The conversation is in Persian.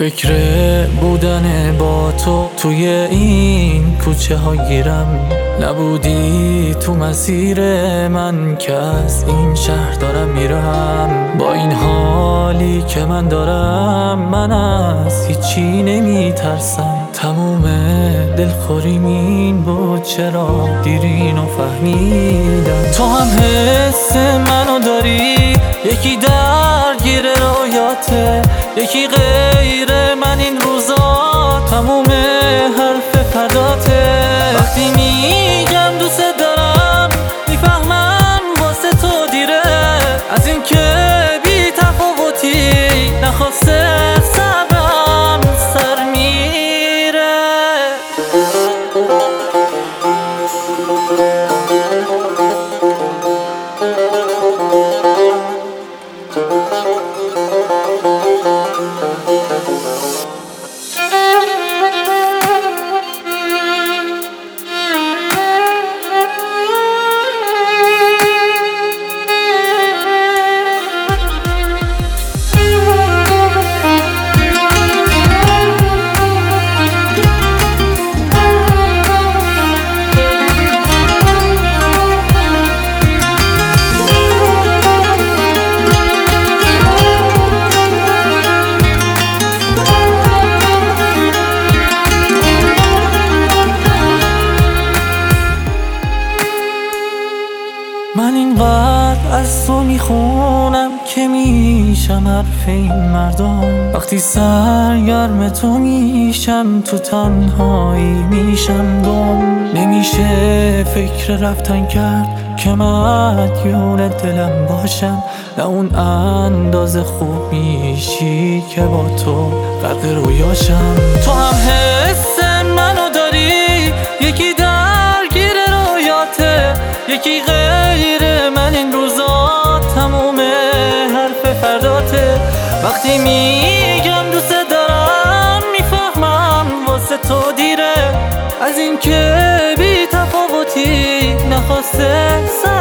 فکر بودن با تو توی این کوچه ها گیرم. نبودی تو مسیر من که از این شهر دارم میرم. با این حالی که من دارم من از هیچی نمیترسم. تموم دلخوریم این بود چرا دیر اینو فهمیدم. تو هم حس منو داری، یکی درگیر رویاته، یکی غیر من این روزا تموم حرف فداته. وقتی میگم دوست دارم میفهمم واسه تو دیره، از این که بی تفاوتی نخواسته صبرم سر میره. من اینقدر از تو میخونم که میشم حرف این مردم. وقتی سرگرم تو میشم تو تنهایی میشم گم. نمیشه فکر رفتن کرد که مدیون دلم باشم. نه اون اندازه خوب میشی که با تو غرق رویاشم. تو هم حس منو داری، یکی درگیر رویاته، یکی غیر من این روزا تموم حرف فرداته. وقتی میگم دوست دارم میفهمم واسه تو دیره، از این که بی تفاوتی نخواسته